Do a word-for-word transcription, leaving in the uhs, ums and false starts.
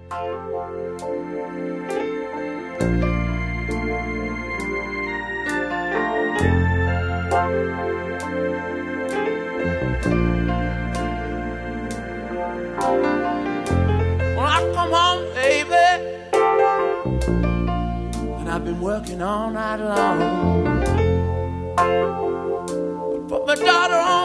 When I come home, baby, and I've been working all night long, put my daughter on